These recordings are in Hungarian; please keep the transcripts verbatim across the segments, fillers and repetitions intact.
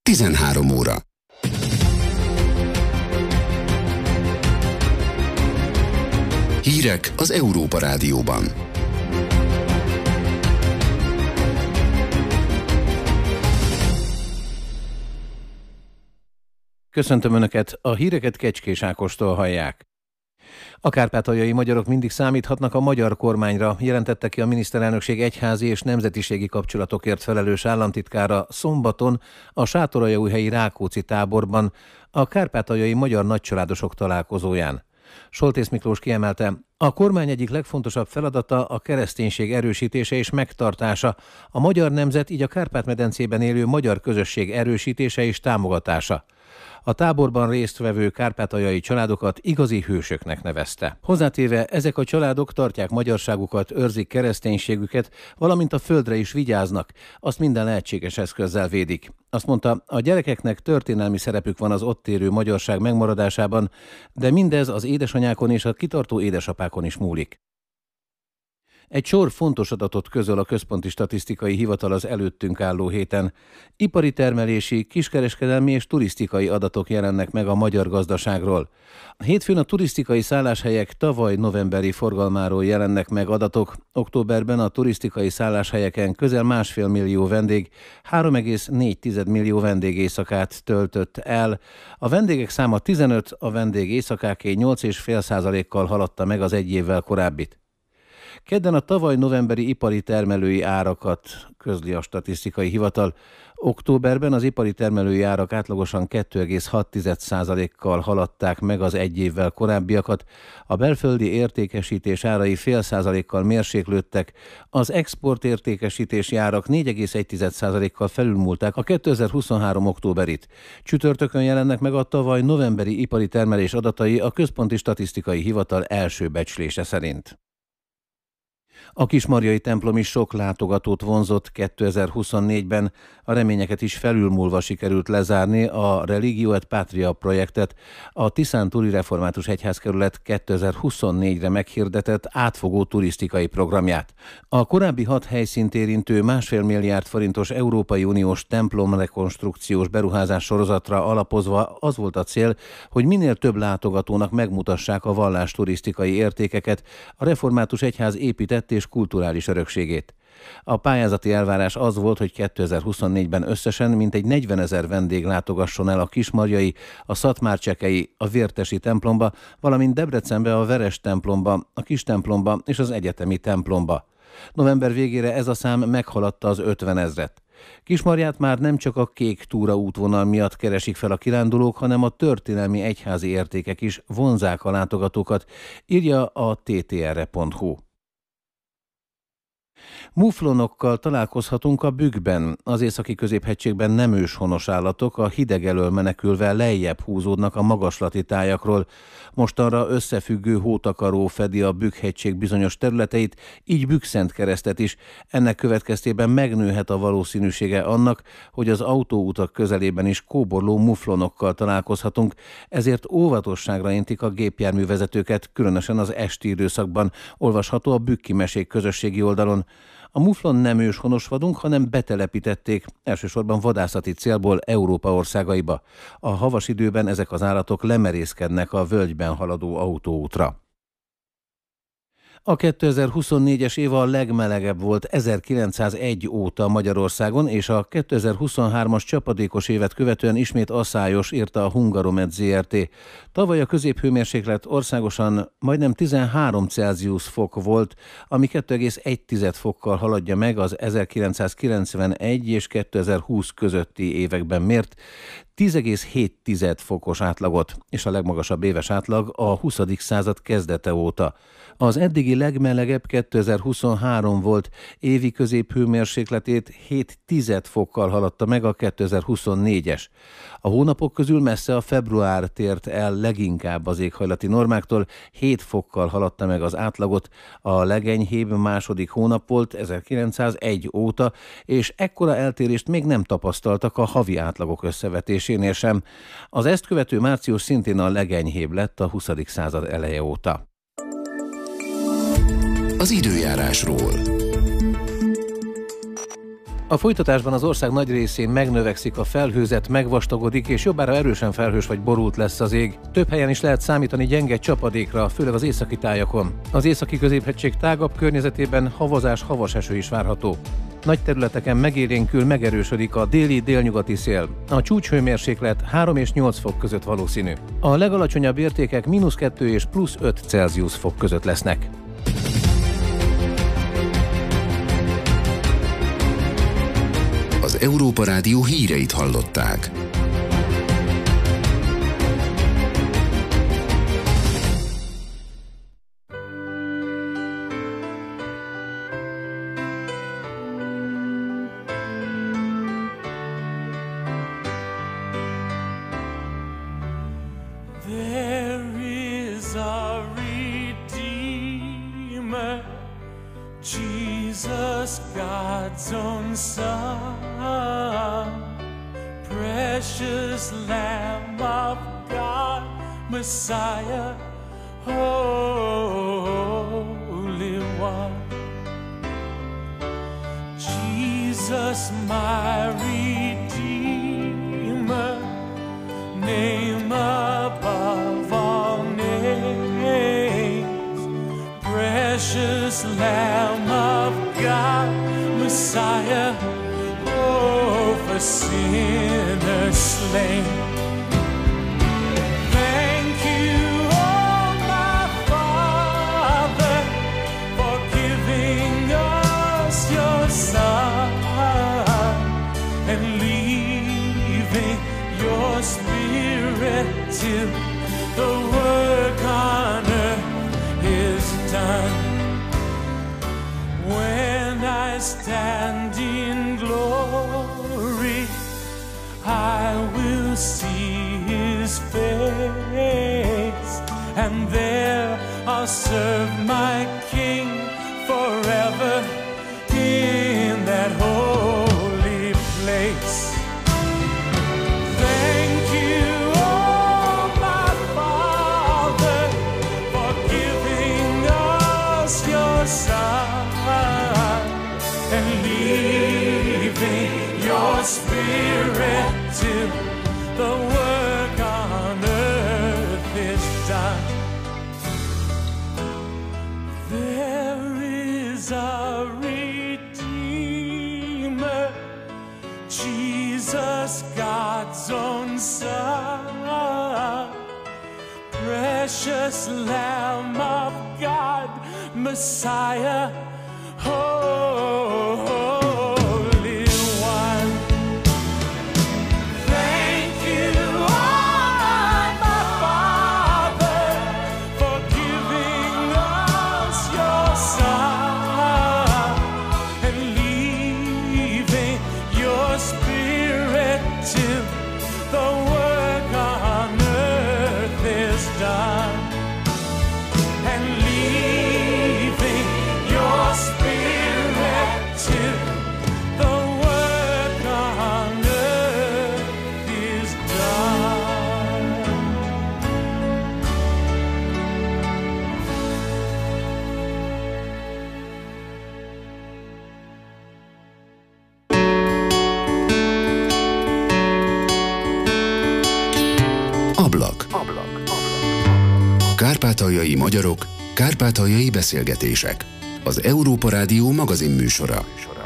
tizenhárom óra. Hírek az Európa Rádióban. Köszöntöm Önöket, a híreket Kecskés Ákostól hallják. A kárpátaljai magyarok mindig számíthatnak a magyar kormányra, jelentette ki a miniszterelnökség egyházi és nemzetiségi kapcsolatokért felelős államtitkára szombaton a Sátoraljaújhelyi Rákóczi táborban a kárpátaljai magyar nagycsaládosok találkozóján. Soltész Miklós kiemelte, a kormány egyik legfontosabb feladata a kereszténység erősítése és megtartása, a magyar nemzet, így a Kárpát-medencében élő magyar közösség erősítése és támogatása. A táborban résztvevő kárpátaljai családokat igazi hősöknek nevezte. Hozzátéve, ezek a családok tartják magyarságukat, őrzik kereszténységüket, valamint a földre is vigyáznak, azt minden lehetséges eszközzel védik. Azt mondta, a gyerekeknek történelmi szerepük van az ott élő magyarság megmaradásában, de mindez az édesanyákon és a kitartó édesapákon is múlik. Egy sor fontos adatot közöl a Központi Statisztikai Hivatal az előttünk álló héten. Ipari termelési, kiskereskedelmi és turisztikai adatok jelennek meg a magyar gazdaságról. Hétfőn a turisztikai szálláshelyek tavaly novemberi forgalmáról jelennek meg adatok. Októberben a turisztikai szálláshelyeken közel másfél millió vendég, három egész négy millió vendégéjszakát töltött el. A vendégek száma tizenöt, a vendégéjszakáké nyolc egész öt százalékkal haladta meg az egy évvel korábbit. Kedden a tavaly novemberi ipari termelői árakat közli a Statisztikai Hivatal. Októberben az ipari termelői árak átlagosan két egész hat százalékkal haladták meg az egy évvel korábbiakat, a belföldi értékesítés árai fél százalékkal mérséklődtek, az export értékesítési árak négy egész egy százalékkal felülmúlták a kétezer-huszonhárom októberit. Csütörtökön jelennek meg a tavaly novemberi ipari termelés adatai a Központi Statisztikai Hivatal első becslése szerint. A kismarjai templom is sok látogatót vonzott kétezer-huszonnégyben, a reményeket is felülmúlva sikerült lezárni a Religio et Patria projektet, a Tiszántúli Református Egyházkerület kétezer-huszonnégyre meghirdetett átfogó turisztikai programját. A korábbi hat helyszínt érintő másfél milliárd forintos Európai Uniós templomrekonstrukciós beruházás sorozatra alapozva az volt a cél, hogy minél több látogatónak megmutassák a vallás turisztikai értékeket, a Református Egyház épített és kulturális örökségét. A pályázati elvárás az volt, hogy kétezer-huszonnégyben összesen mintegy negyvenezer vendég látogasson el a kismarjai, a szatmárcsekei, a vértesi templomba, valamint Debrecenbe a Veres templomba, a kis templomba és az egyetemi templomba. November végére ez a szám meghaladta az ötvenezret. Kismarját már nem csak a kék túra útvonal miatt keresik fel a kirándulók, hanem a történelmi egyházi értékek is vonzák a látogatókat, írja a té té erre pont hú. Muflonokkal találkozhatunk a Bükkben. Az északi középhegységben nem őshonos állatok, a hideg elől menekülve lejjebb húzódnak a magaslati tájakról. Mostanra összefüggő hótakaró fedi a Bükk-hegység bizonyos területeit, így Bükkszentkeresztet is. Ennek következtében megnőhet a valószínűsége annak, hogy az autóutak közelében is kóborló muflonokkal találkozhatunk, ezért óvatosságra intik a gépjárművezetőket, különösen az esti időszakban, olvasható a Bükki Mesék közösségi oldalon. A muflon nem őshonos vadunk, hanem betelepítették, elsősorban vadászati célból Európa országaiba. A havas időben ezek az állatok lemerészkednek a völgyben haladó autóútra. A kétezer-huszonnégyes év a legmelegebb volt ezerkilencszázegy óta Magyarországon, és a kétezer-huszonhármas csapadékos évet követően ismét aszályos, írta a Hungaromed zé er té. Tavaly a középhőmérséklet országosan majdnem tizenhárom Celsius fok volt, ami két egész egy fokkal haladja meg az ezerkilencszázkilencvenegy és kétezer-húsz közötti években mért tíz egész hét fokos átlagot, és a legmagasabb éves átlag a huszadik század kezdete óta. Az eddigi legmelegebb kétezer-huszonhárom volt, évi középhőmérsékletét hét tized fokkal haladta meg a kétezer-huszonnégyes. A hónapok közül messze a február tért el leginkább az éghajlati normáktól, hét fokkal haladta meg az átlagot, a legenyhébb második hónap volt ezerkilencszázegy óta, és ekkora eltérést még nem tapasztaltak a havi átlagok összevetésénél sem. Az ezt követő március szintén a legenyhébb lett a huszadik század eleje óta. Az időjárásról. A folytatásban az ország nagy részén megnövekszik a felhőzet, megvastagodik, és jobbára erősen felhős vagy borult lesz az ég. Több helyen is lehet számítani gyenge csapadékra, főleg az északi tájakon. Az északi középhegység tágabb környezetében havazás, havas eső is várható. Nagy területeken megélénkül, megerősödik a déli-délnyugati szél. A csúcshőmérséklet három és nyolc fok között valószínű. A legalacsonyabb értékek mínusz kettő és plusz öt Celsius fok között lesznek. Az Európa Rádió híreit hallották. Jesus, God's own Son, precious Lamb of God, Messiah, Holy One. Jesus, my Redeemer, name above all names, precious Lamb of God, Messiah, oh, for sinners slain. Thank you, oh my Father, for giving us your Son and leaving your Spirit till the work on earth is done. When I stand in glory, I will see His face, and there I'll serve my King forever in that holy place. Thank you, oh my Father, for giving us your Son and leaving your Spirit till the work on earth is done. There is a Redeemer, Jesus, God's own Son, precious Lamb of God, Messiah, Holy One. Thank you, oh my Father, for giving us your Son and leaving your Spirit till the work on earth is done, and leaving your Spirit till the work on earth is done. Ablak. Kárpátaljai magyarok, kárpátaljai beszélgetések. Az Európa Rádió magazin műsora.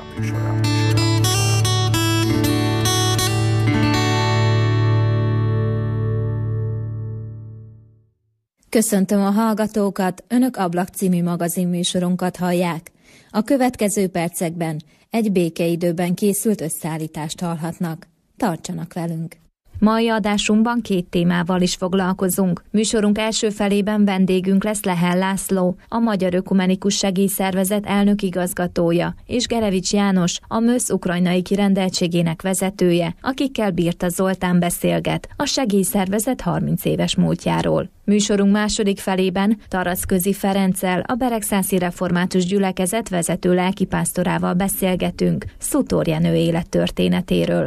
Köszöntöm a hallgatókat, Önök Ablak című magazinműsorunkat hallják. A következő percekben egy békeidőben készült összeállítást hallhatnak. Tartsanak velünk! Mai adásunkban két témával is foglalkozunk. Műsorunk első felében vendégünk lesz Lehel László, a Magyar Ökumenikus Segélyszervezet elnök igazgatója, és Gerevics János, a MÖSZ ukrajnai kirendeltségének vezetője, akikkel Birta Zoltán beszélget a segélyszervezet harminc éves múltjáról. Műsorunk második felében Taraszközi Ferenccel, a Beregszászi Református Gyülekezet vezető lelkipásztorával beszélgetünk Szutor Jenő élettörténetéről.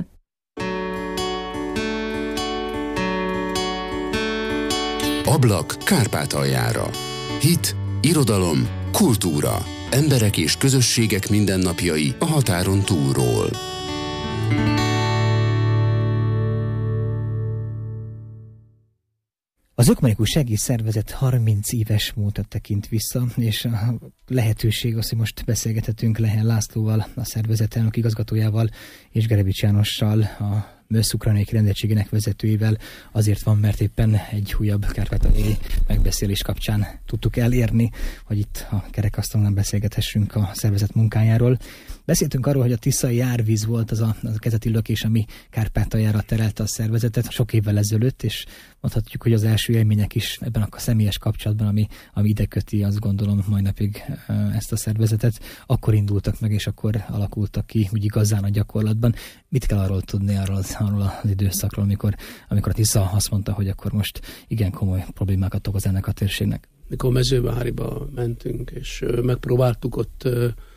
Ablak Kárpátaljára. Hit, irodalom, kultúra. Emberek és közösségek mindennapjai a határon túlról. Az Ökumenikus Segélyszervezet harminc éves múltat tekint vissza, és a lehetőség az, hogy most beszélgethetünk Lehen Lászlóval, a szervezet elnök igazgatójával, és Gerevics Jánossal, a MÖSZ ukrajnai kirendeltségének vezetőjével, azért van, mert éppen egy újabb kárpátaljai megbeszélés kapcsán tudtuk elérni, hogy itt a kerekasztalon beszélgethessünk a szervezet munkájáról. Beszéltünk arról, hogy a tiszai árvíz volt az a, az a kezdeti lökés, ami Kárpátaljára terelte a szervezetet sok évvel ezelőtt, és mondhatjuk, hogy az első élmények is ebben a személyes kapcsolatban, ami, ami ide köti, azt gondolom, mai napig ezt a szervezetet, akkor indultak meg, és akkor alakultak ki úgy igazán a gyakorlatban. Mit kell arról tudni, arról az, arról az időszakról, amikor, amikor a Tisza azt mondta, hogy akkor most igen komoly problémákat okoz ennek a térségnek? Mikor Mezőváriba mentünk, és megpróbáltuk ott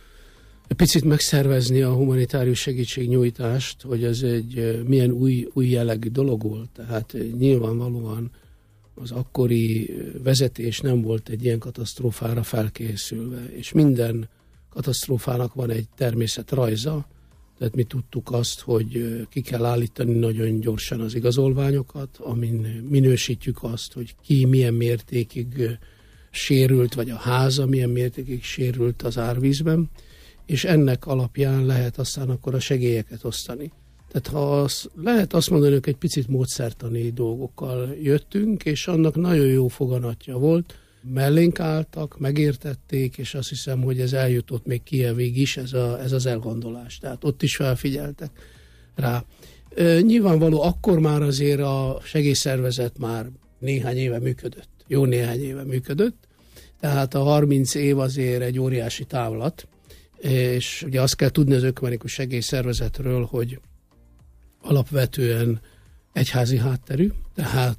picit megszervezni a humanitárius segítségnyújtást, hogy ez egy milyen új, új jellegű dolog volt. Tehát nyilvánvalóan az akkori vezetés nem volt egy ilyen katasztrófára felkészülve, és minden katasztrófának van egy természetrajza, tehát mi tudtuk azt, hogy ki kell állítani nagyon gyorsan az igazolványokat, amin minősítjük azt, hogy ki milyen mértékig sérült, vagy a háza milyen mértékig sérült az árvízben, és ennek alapján lehet aztán akkor a segélyeket osztani. Tehát ha az, lehet azt mondani, hogy egy picit módszertani dolgokkal jöttünk, és annak nagyon jó foganatja volt, mellénk álltak, megértették, és azt hiszem, hogy ez eljutott még Kijevig is, ez, a, ez az elgondolás. Tehát ott is felfigyeltek rá. E, nyilvánvaló, akkor már azért a segélyszervezet már néhány éve működött. Jó néhány éve működött. Tehát a harminc év azért egy óriási távlat, és ugye azt kell tudni az Ökumenikus Segélyszervezetről, hogy alapvetően egyházi hátterű, tehát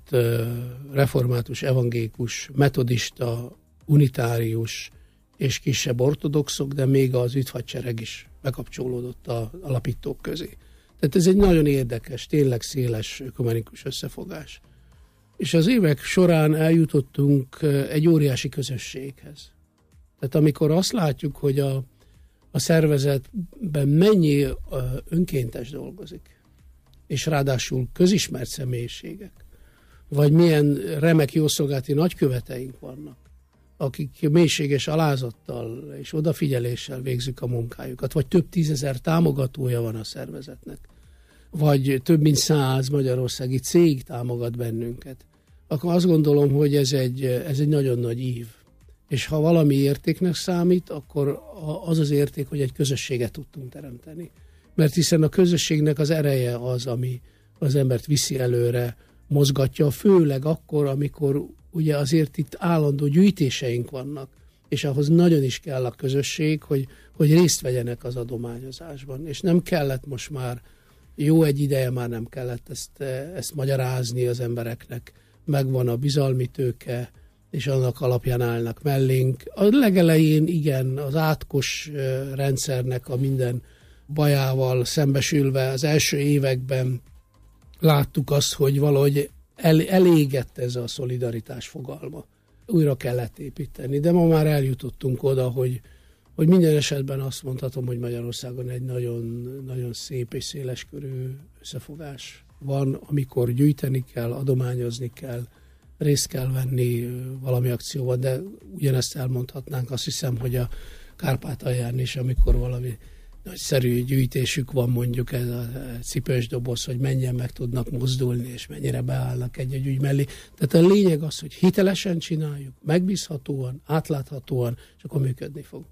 református, evangélikus, metodista, unitárius és kisebb ortodoxok, de még az üdvhadsereg is bekapcsolódott az alapítók közé. Tehát ez egy nagyon érdekes, tényleg széles ökumenikus összefogás. És az évek során eljutottunk egy óriási közösséghez. Tehát amikor azt látjuk, hogy a, a szervezetben mennyi önkéntes dolgozik, és ráadásul közismert személyiségek, vagy milyen remek jószolgálati nagyköveteink vannak, akik mélységes alázattal és odafigyeléssel végzik a munkájukat, vagy több tízezer támogatója van a szervezetnek, vagy több mint száz magyarországi cég támogat bennünket, akkor azt gondolom, hogy ez egy, ez egy nagyon nagy ív. És ha valami értéknek számít, akkor az az érték, hogy egy közösséget tudtunk teremteni. Mert hiszen a közösségnek az ereje az, ami az embert viszi előre, mozgatja, főleg akkor, amikor ugye azért itt állandó gyűjtéseink vannak, és ahhoz nagyon is kell a közösség, hogy, hogy részt vegyenek az adományozásban. És nem kellett most már, jó egy ideje már nem kellett ezt, ezt magyarázni az embereknek, megvan a bizalmi tőke, és annak alapján állnak mellénk. A legelején igen, az átkos rendszernek a minden bajával szembesülve az első években láttuk azt, hogy valahogy el, elégett ez a szolidaritás fogalma. Újra kellett építeni, de ma már eljutottunk oda, hogy, hogy minden esetben azt mondhatom, hogy Magyarországon egy nagyon, nagyon szép és széleskörű összefogás van, amikor gyűjteni kell, adományozni kell, részt kell venni valami akcióban, de ugyanezt elmondhatnánk, azt hiszem, hogy a Kárpátalján is, amikor valami nagyszerű gyűjtésük van, mondjuk ez a cipős doboz, hogy mennyien meg tudnak mozdulni, és mennyire beállnak egy-egy ügy mellé. Tehát a lényeg az, hogy hitelesen csináljuk, megbízhatóan, átláthatóan, és akkor működni fog.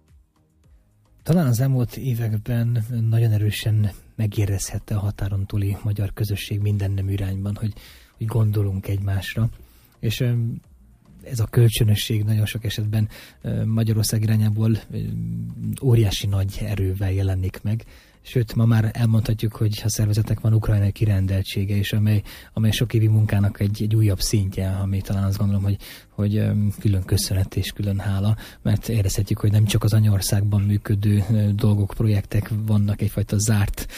Talán az elmúlt években nagyon erősen megérezhette a határon túli magyar közösség minden nemű irányban, hogy, hogy gondolunk egymásra. És ez a kölcsönösség nagyon sok esetben Magyarország irányából óriási nagy erővel jelenik meg. Sőt, ma már elmondhatjuk, hogy a szervezetnek van ukrajnai kirendeltsége, és amely, amely sok évi munkának egy, egy újabb szintje, ami talán azt gondolom, hogy, hogy külön köszönet és külön hála, mert érezhetjük, hogy nem csak az anyaországban működő dolgok, projektek vannak egyfajta zárt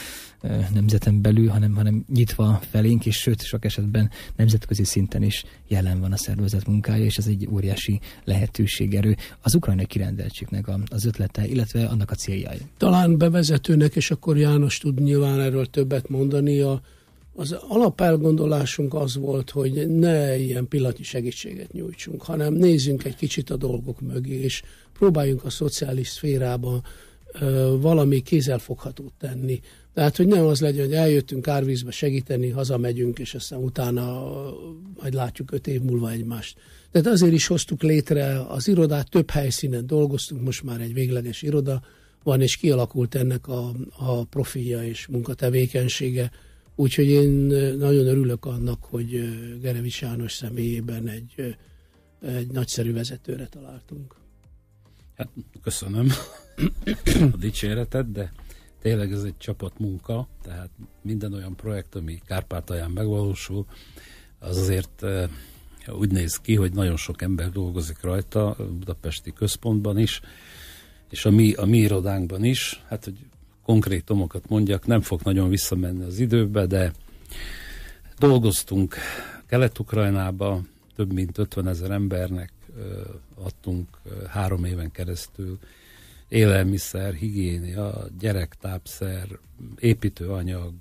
nemzeten belül, hanem, hanem nyitva felénk, és sőt, sok esetben nemzetközi szinten is jelen van a szervezet munkája, és ez egy óriási lehetőségerő. Az ukrajnai kirendeltségnek az ötlete, illetve annak a céljai. Talán bevezetőnek, és akkor János tud nyilván erről többet mondani, a, az alapelgondolásunk az volt, hogy ne ilyen pillanatnyi segítséget nyújtsunk, hanem nézzünk egy kicsit a dolgok mögé, és próbáljunk a szociális szférában ö, valami kézzelfoghatót tenni. Tehát, hogy nem az legyen, hogy eljöttünk árvízbe segíteni, hazamegyünk, és aztán utána majd látjuk öt év múlva egymást. Tehát azért is hoztuk létre az irodát, több helyszínen dolgoztunk, most már egy végleges iroda van, és kialakult ennek a, a profilja és munkatevékenysége. Úgyhogy én nagyon örülök annak, hogy Gerevics János személyében egy, egy nagyszerű vezetőre találtunk. Hát, köszönöm a dicséretet, de tényleg ez egy csapatmunka, tehát minden olyan projekt, ami Kárpátalján megvalósul, az azért úgy néz ki, hogy nagyon sok ember dolgozik rajta, a budapesti központban is, és a mi, a mi irodánkban is. Hát, hogy konkrétumokat mondjak, nem fog nagyon visszamenni az időbe, de dolgoztunk Kelet-Ukrajnába, több mint ötvenezer embernek adtunk három éven keresztül élelmiszer, higiénia, gyerektápszer, építőanyag,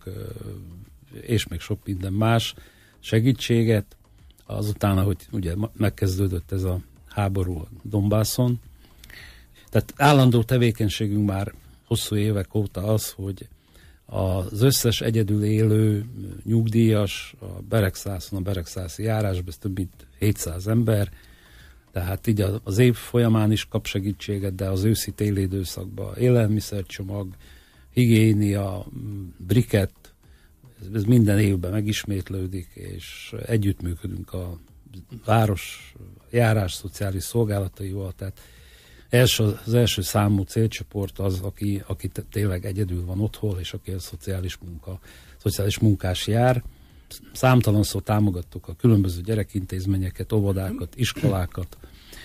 és még sok minden más segítséget. Azután, ahogy ugye megkezdődött ez a háború Donbasson. Tehát állandó tevékenységünk már hosszú évek óta az, hogy az összes egyedül élő nyugdíjas a Beregszászon, a beregszászi járásban, ez több mint hétszáz ember, tehát így az év folyamán is kap segítséget, de az őszi-téli időszakban élelmiszercsomag, higiénia, briket, ez minden évben megismétlődik, és együttműködünk a város járás szociális szolgálataival, tehát első, az első számú célcsoport az, aki, aki tényleg egyedül van otthon, és aki a szociális, munka, szociális munkás jár. Számtalanszor támogattuk a különböző gyerekintézményeket, óvodákat, iskolákat.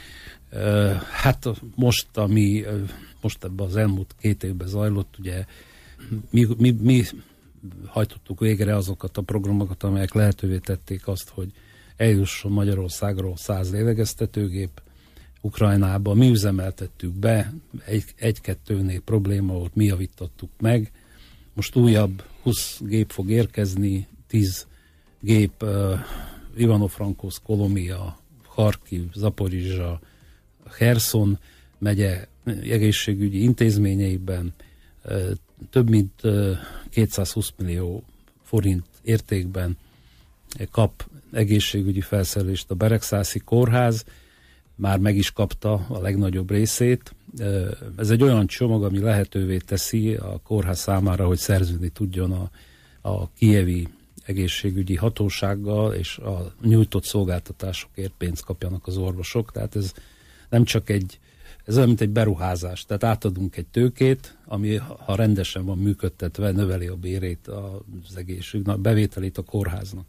Hát most, ami most ebben az elmúlt két évben zajlott, ugye mi, mi, mi hajtottuk végre azokat a programokat, amelyek lehetővé tették azt, hogy eljusson Magyarországról száz lélegeztetőgép Ukrajnába. Mi üzemeltettük be, egy, egy-kettőnél probléma volt, mi javítottuk meg. Most újabb húsz gép fog érkezni, tíz gép uh, Ivano-Frankóvszk, Kolomia, Harkiv, Zaporizsa, Herson megye egészségügyi intézményeiben uh, több mint uh, kétszázhúsz millió forint értékben kap egészségügyi felszerelést a Beregszászi kórház, már meg is kapta a legnagyobb részét. Ez egy olyan csomag, ami lehetővé teszi a kórház számára, hogy szerződni tudjon a, a kijevi egészségügyi hatósággal, és a nyújtott szolgáltatásokért pénzt kapjanak az orvosok. Tehát ez nem csak egy, ez olyan, mint egy beruházás. Tehát átadunk egy tőkét, ami ha rendesen van működtetve, növeli a bérét az egészségügy, a bevételét a kórháznak.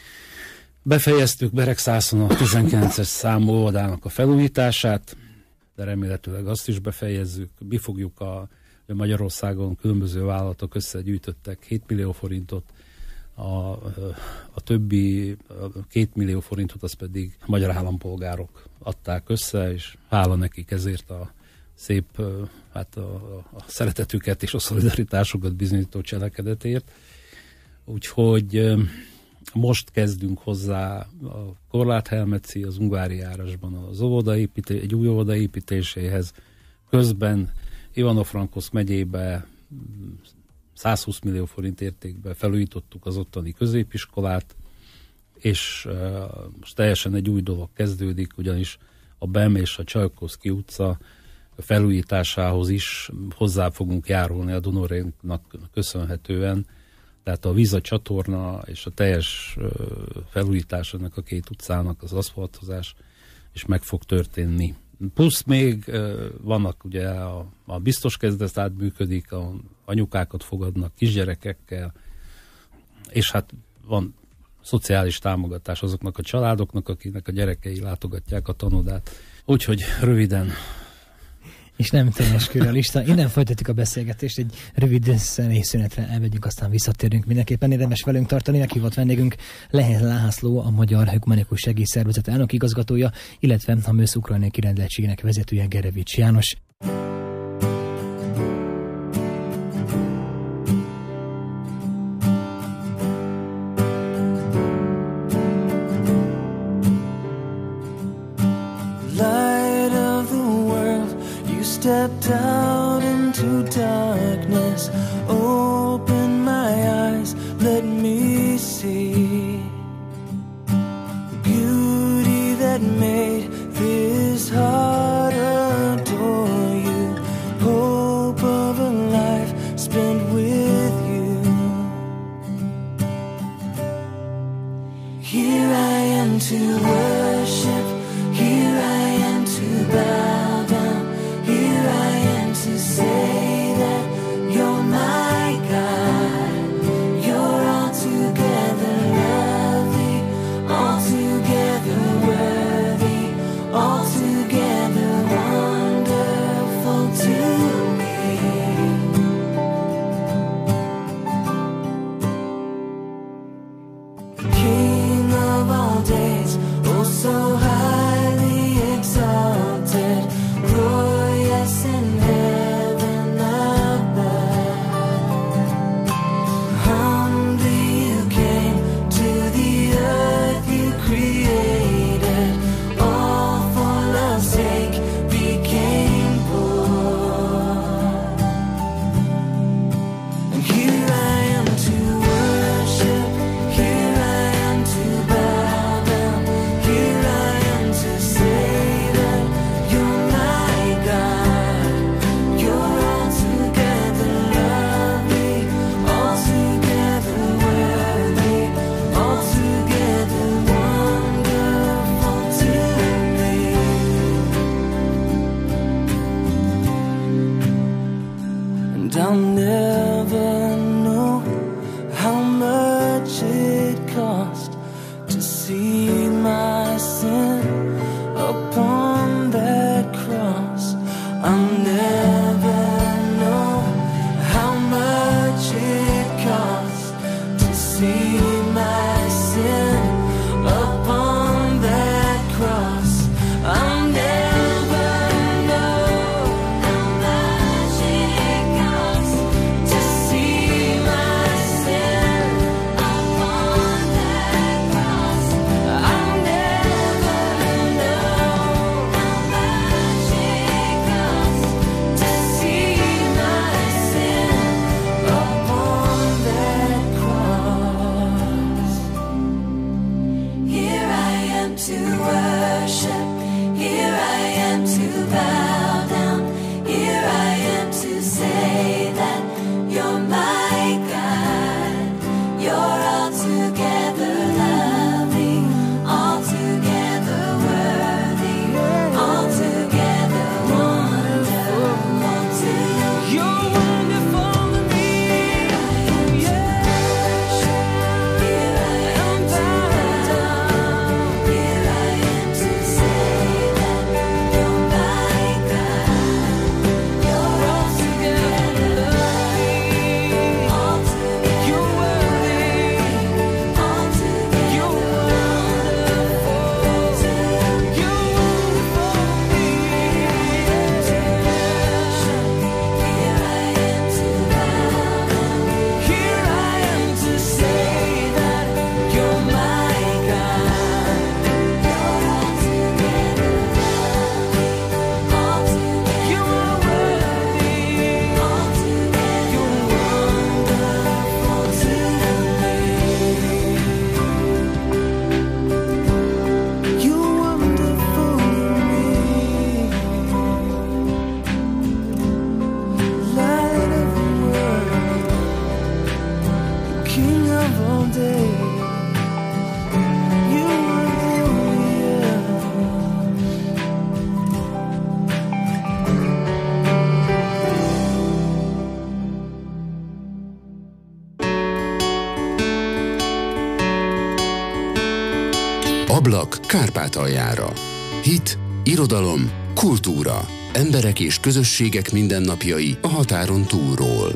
Befejeztük Beregszászon a tizenkilences számú óvodának a felújítását, de remélhetőleg azt is befejezzük. Mi fogjuk a, a Magyarországon különböző vállalatok összegyűjtöttek hét millió forintot, a, a többi két millió forintot az pedig a magyar állampolgárok adták össze, és hála nekik ezért a szép hát a, a szeretetüket és a szolidaritásukat bizonyító cselekedetért. Úgyhogy most kezdünk hozzá a Korláthelmetszi, az Ungvári járásban az óvodaépítés, egy új óvoda építéséhez. Közben Ivano-Frankóvszk megyébe százhúsz millió forint értékben felújítottuk az ottani középiskolát, és uh, most teljesen egy új dolog kezdődik, ugyanis a Bem és a Csajkovszky utca felújításához is hozzá fogunk járulni a Dunorénknak köszönhetően. Tehát a víz, a csatorna és a teljes felújítás ennek a két utcának, az aszfaltozás is meg fog történni. Plusz még vannak ugye a, a biztos kezdet átműködik, a anyukákat fogadnak kisgyerekekkel, és hát van szociális támogatás azoknak a családoknak, akiknek a gyerekei látogatják a tanodát. Úgyhogy röviden És nem teljes körű a lista. Innen folytatjuk a beszélgetést, egy rövid zenei szünetre elmegyünk, aztán visszatérünk. Mindenképpen érdemes velünk tartani. Meghívott vendégünk Lehel László, a Magyar Ökumenikus Segélyszervezet elnök igazgatója, illetve a MÖSZ ukrajnai kirendeltségének vezetője Gerevics János. Stepped out into darkness, open my eyes, let me see beauty that made this heart adore you, hope of a life spent with you. Here I am to worship, here I am to bow down, here I am to say that you're my God. You're altogether lovely, altogether worthy, altogether wonderful to me. King of all days, oh so highly exalted, glorious in heaven above. Humbly you came to the earth you created, all for love's sake became poor. And here I am to worship, here I am to bow down, here I am to say that you're my God. You're altogether lovely, altogether worthy, altogether wonderful to me. And I'll never know how much it cost to see my sin upon that cross. I'll never know how much it cost to see my sin upon that cross. I'll never know how much it cost to see my sin upon that cross. I'll never know how much it cost to see my sin upon that cross. Here I am to worship, here I am to bow down, here I am to say that you're my God. You're altogether lovely, altogether worthy, altogether wonderful to me. You're wonderful to me. Here I am to bow, here I am to say that you're my God. You're altogether lovely, altogether you're worthy, altogether you're wonderful to me. You're wonderful to me. Here I am to bow down, here I am to say that you're my God. You're altogether lovely, altogether you are worthy, altogether you're wonderful to me. You're wonderful to me. Light of the world, King of all days, you are Ablak Kárpátaljára. Hit, irodalom, kultúra. Emberek és közösségek mindennapjai a határon túlról.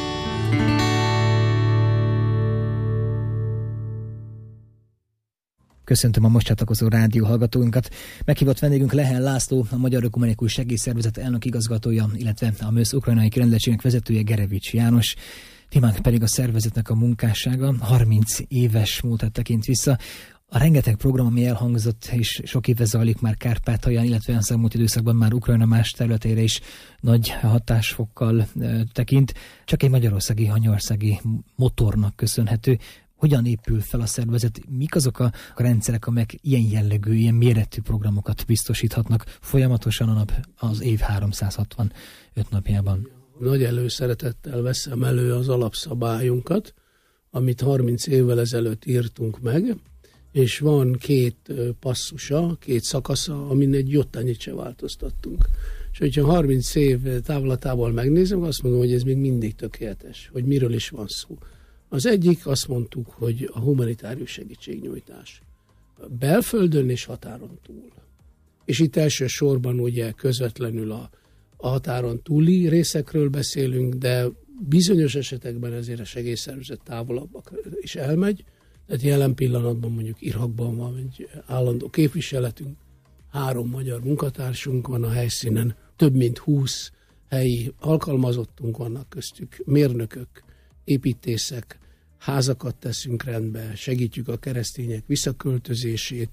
Köszöntöm a most csatlakozó rádió hallgatóinkat. Meghívott vendégünk Lehen László, a Magyar Ökumenikus Segélyszervezet elnök igazgatója, illetve a MÖSZ ukrajnai kirendeltségnek vezetője Gerevics János. Témánk pedig a szervezetnek a munkássága, harminc éves múltat tekint vissza. A rengeteg program, ami elhangzott, és sok éve zajlik már Kárpátalján, illetve az elmúlt időszakban már Ukrajna más területére is nagy hatásfokkal e, tekint. Csak egy magyarországi, anyországi motornak köszönhető. Hogyan épül fel a szervezet? Mik azok a, a rendszerek, amelyek ilyen jellegű, ilyen méretű programokat biztosíthatnak folyamatosan a nap, az év háromszázhatvanöt napjában? Nagy előszeretettel veszem elő az alapszabályunkat, amit harminc évvel ezelőtt írtunk meg, és van két passzusa, két szakasza, amin egy jottányit se változtattunk. És hogyha harminc év távlatából megnézem, azt mondom, hogy ez még mindig tökéletes, hogy miről is van szó. Az egyik, azt mondtuk, hogy a humanitárius segítségnyújtás belföldön és határon túl. És itt elsősorban ugye közvetlenül a, a határon túli részekről beszélünk, de bizonyos esetekben ezért a segélyszervezet távolabbak is elmegy. Tehát jelen pillanatban mondjuk Irakban van egy állandó képviseletünk, három magyar munkatársunk van a helyszínen, több mint húsz helyi alkalmazottunk vannak köztük, mérnökök, építészek, házakat teszünk rendbe, segítjük a keresztények visszaköltözését,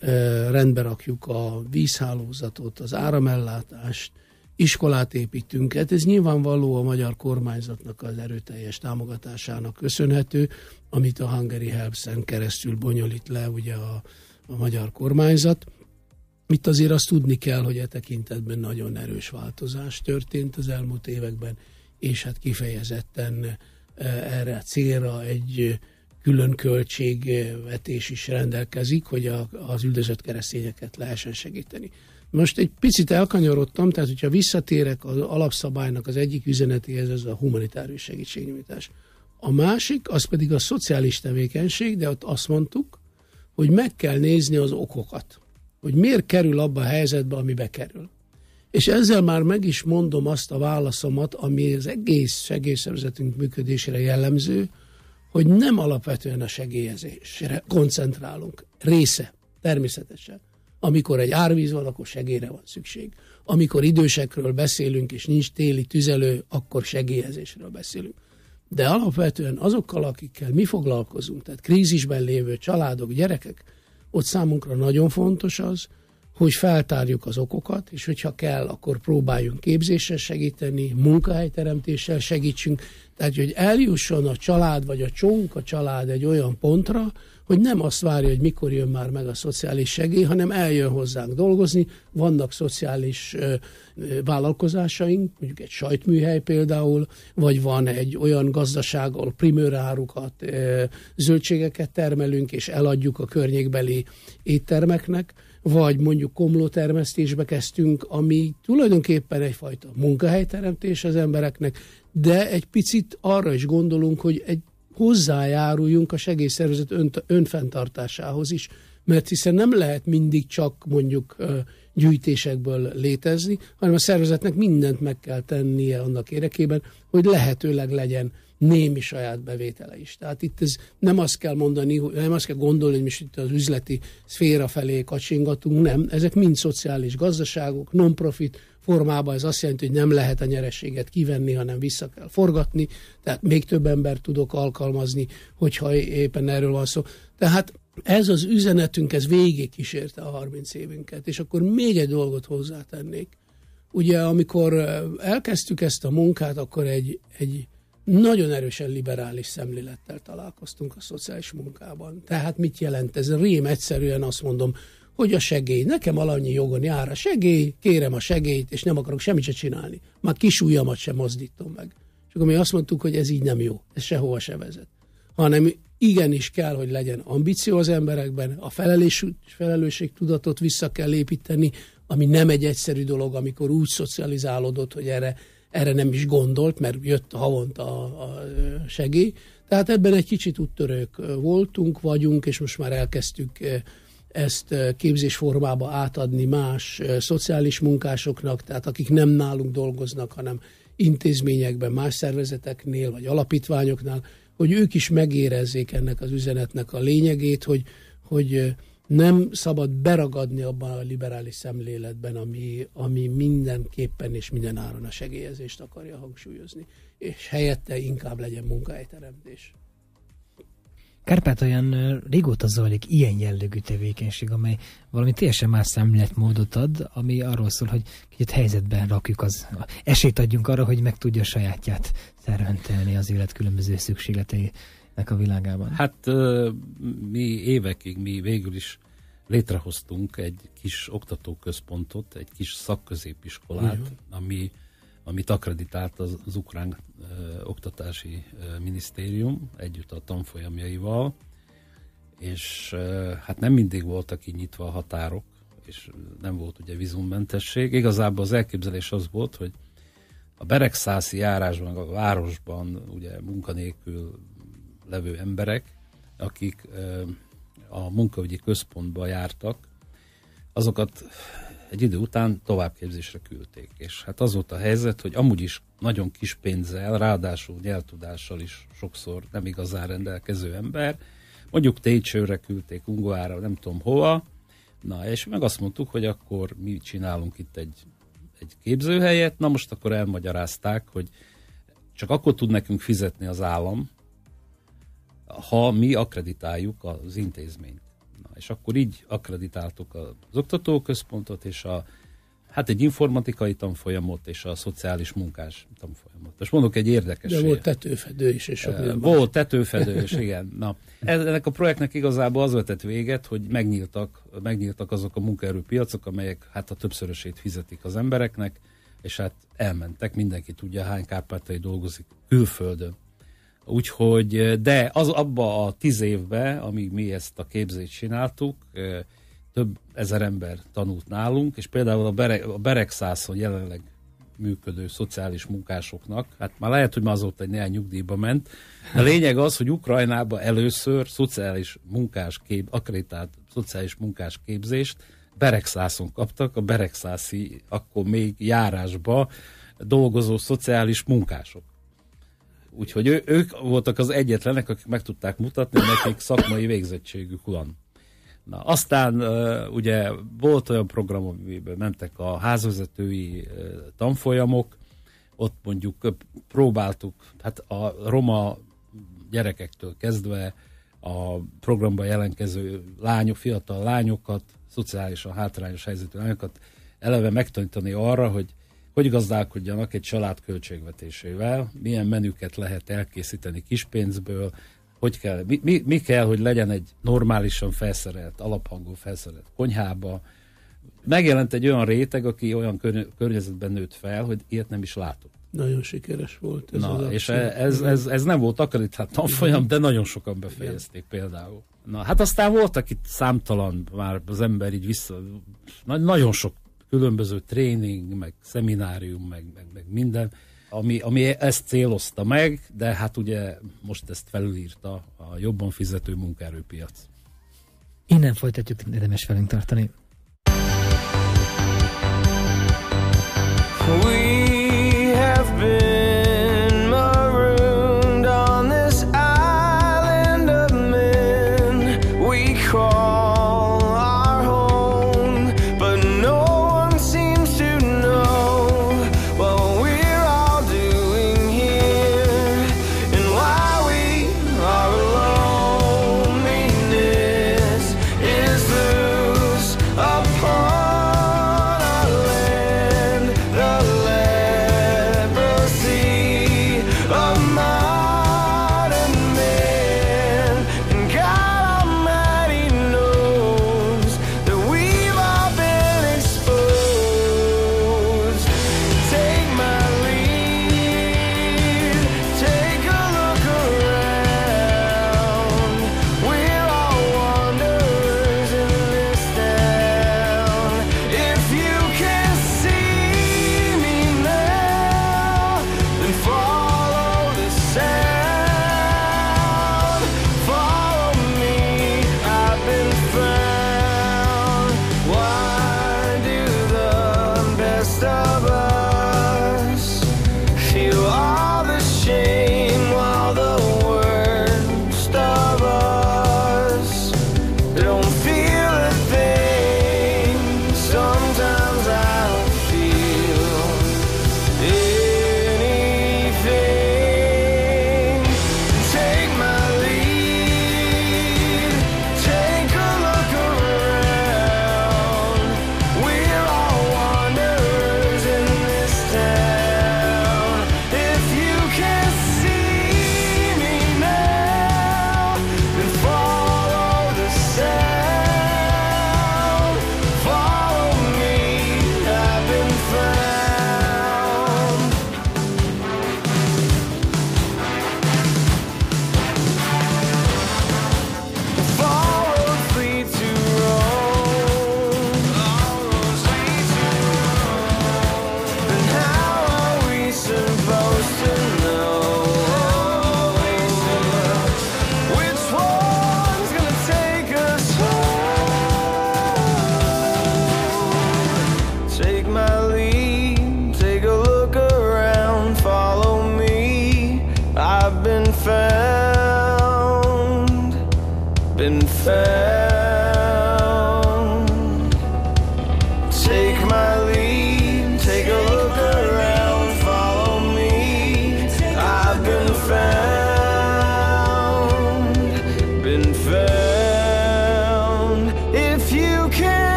rendbe rakjuk a vízhálózatot, az áramellátást, iskolát építünk. Hát ez nyilvánvaló a magyar kormányzatnak az erőteljes támogatásának köszönhető, amit a Hungary Helps-en keresztül bonyolít le ugye a, a magyar kormányzat. Itt azért azt tudni kell, hogy e tekintetben nagyon erős változás történt az elmúlt években, és hát kifejezetten erre a célra egy külön költségvetés is rendelkezik, hogy a, az üldözött keresztényeket lehessen segíteni. Most egy picit elkanyarodtam, tehát hogyha visszatérek az alapszabálynak az egyik üzenetéhez, ez a humanitárius segítségnyújtás. A másik, az pedig a szociális tevékenység, de ott azt mondtuk, hogy meg kell nézni az okokat, hogy miért kerül abba a helyzetbe, amibe kerül. És ezzel már meg is mondom azt a válaszomat, ami az egész segélyszervezetünk működésére jellemző, hogy nem alapvetően a segélyezésre koncentrálunk. Része, természetesen. Amikor egy árvíz van, akkor segélyre van szükség. Amikor idősekről beszélünk, és nincs téli tüzelő, akkor segélyezésről beszélünk. De alapvetően azokkal, akikkel mi foglalkozunk, tehát krízisben lévő családok, gyerekek, ott számunkra nagyon fontos az, hogy feltárjuk az okokat, és hogyha kell, akkor próbáljunk képzéssel segíteni, munkahelyteremtéssel segítsünk, tehát hogy eljusson a család, vagy a csonka család egy olyan pontra, hogy nem azt várja, hogy mikor jön már meg a szociális segély, hanem eljön hozzánk dolgozni. Vannak szociális ö, ö, vállalkozásaink, mondjuk egy sajtműhely például, vagy van egy olyan gazdaság, ahol primőrárukat, ö, zöldségeket termelünk, és eladjuk a környékbeli éttermeknek, vagy mondjuk komlótermesztésbe kezdtünk, ami tulajdonképpen egyfajta munkahelyteremtés az embereknek, de egy picit arra is gondolunk, hogy egy hozzájáruljunk a segélyszervezet ön, önfenntartásához is, mert hiszen nem lehet mindig csak mondjuk gyűjtésekből létezni, hanem a szervezetnek mindent meg kell tennie annak érdekében, hogy lehetőleg legyen némi saját bevétele is. Tehát itt ez nem azt kell mondani, nem azt kell gondolni, hogy most itt az üzleti szféra felé kacsingatunk, nem. Ezek mind szociális gazdaságok, non-profit formában, ez azt jelenti, hogy nem lehet a nyerességet kivenni, hanem vissza kell forgatni, tehát még több embert tudok alkalmazni, hogyha éppen erről van szó. Tehát ez az üzenetünk, ez végig kísérte a harminc évünket, és akkor még egy dolgot hozzátennék. Ugye, amikor elkezdtük ezt a munkát, akkor egy, egy nagyon erősen liberális szemlélettel találkoztunk a szociális munkában. Tehát mit jelent ez? Rém egyszerűen azt mondom, hogy a segély, nekem alanyi jogon jár a segély, kérem a segélyt, és nem akarok semmit se csinálni. Már kis ujjamat sem mozdítom meg. És akkor mi azt mondtuk, hogy ez így nem jó, ez sehova se vezet. Hanem igenis kell, hogy legyen ambíció az emberekben, a felelős, felelősségtudatot vissza kell építeni, ami nem egy egyszerű dolog, amikor úgy szocializálódott, hogy erre, erre nem is gondolt, mert jött havonta a, a segély. Tehát ebben egy kicsit úttörők voltunk, vagyunk, és most már elkezdtük ezt képzésformába átadni más szociális munkásoknak, tehát akik nem nálunk dolgoznak, hanem intézményekben, más szervezeteknél, vagy alapítványoknál, hogy ők is megérezzék ennek az üzenetnek a lényegét, hogy, hogy nem szabad beragadni abban a liberális szemléletben, ami, ami mindenképpen és minden áron a segélyezést akarja hangsúlyozni, és helyette inkább legyen munkahelyteremtés. Kárpátalján régóta zajlik ilyen jellegű tevékenység, amely valami teljesen más szemléletmódot ad, ami arról szól, hogy kicsit helyzetben rakjuk, az esélyt adjunk arra, hogy meg tudja sajátját szerventelni az élet különböző szükségleteinek a világában. Hát mi évekig, mi végül is létrehoztunk egy kis oktatóközpontot, egy kis szakközépiskolát, uh-huh. ami, amit akreditált az, az ukrán ö, oktatási ö, minisztérium együtt a tanfolyamjaival, és ö, hát nem mindig voltak így nyitva a határok, és nem volt ugye vízummentesség. Igazából az elképzelés az volt, hogy a beregszászi járásban, a városban ugye munkanélkül levő emberek, akik ö, a munkaügyi központba jártak, azokat egy idő után továbbképzésre küldték. És hát az volt a helyzet, hogy amúgy is nagyon kis pénzzel, ráadásul nyelvtudással is sokszor nem igazán rendelkező ember, mondjuk Técsőre küldték, Ungoára, nem tudom hova, na és meg azt mondtuk, hogy akkor mi csinálunk itt egy, egy képzőhelyet, na most akkor elmagyarázták, hogy csak akkor tud nekünk fizetni az állam, ha mi akkreditáljuk az intézményt. Na, és akkor így akkreditáltuk az oktatóközpontot, és a, hát egy informatikai tanfolyamot, és a szociális munkás tanfolyamot. Most mondok egy érdekes. De volt tetőfedő is, és sok uh, Volt tetőfedő is, igen. Na, ennek a projektnek igazából az vetett véget, hogy megnyíltak, megnyíltak azok a munkaerőpiacok, amelyek hát a többszörösét fizetik az embereknek, és hát elmentek, mindenki tudja, hány kárpátaljai dolgozik külföldön. Úgyhogy, de az abba a tíz évben, amíg mi ezt a képzést csináltuk, több ezer ember tanult nálunk, és például a, Bereg, a Beregszászon jelenleg működő szociális munkásoknak, hát már lehet, hogy már azóta egy néhány nyugdíjba ment, de a lényeg az, hogy Ukrajnában először szociális munkás kép, akreditált szociális munkás képzést Beregszászon kaptak, a beregszászi akkor még járásba dolgozó szociális munkások. Úgyhogy ő, ők voltak az egyetlenek, akik meg tudták mutatni, hogy nekik szakmai végzettségük van. Na, aztán uh, ugye volt olyan program, amiben mentek a házvezetői uh, tanfolyamok, ott mondjuk uh, próbáltuk, hát a roma gyerekektől kezdve a programban jelentkező lányok, fiatal lányokat, szociálisan hátrányos helyzetű lányokat eleve megtanítani arra, hogy hogy gazdálkodjanak egy család költségvetésével, milyen menüket lehet elkészíteni kispénzből, hogy kell, mi, mi, mi kell, hogy legyen egy normálisan felszerelt, alaphangon felszerelt konyhába. Megjelent egy olyan réteg, aki olyan kör, környezetben nőtt fel, hogy ilyet nem is látott. Nagyon sikeres volt ez. Na, az és akció. ez, ez, ez nem volt akreditált tanfolyam, de nagyon sokan befejezték például. Na, hát aztán voltak itt számtalan, már az ember így vissza, nagyon sok különböző tréning, meg szeminárium, meg, meg, meg minden, ami, ami ezt célozta meg, de hát ugye most ezt felülírta a jobban fizető munkaerőpiac. Innen folytatjuk, érdemes velünk tartani. We have been marooned on this island of men we call our home, but no one seems to know what we're all doing here and why we are alone. Loneliness is loose upon our land, the land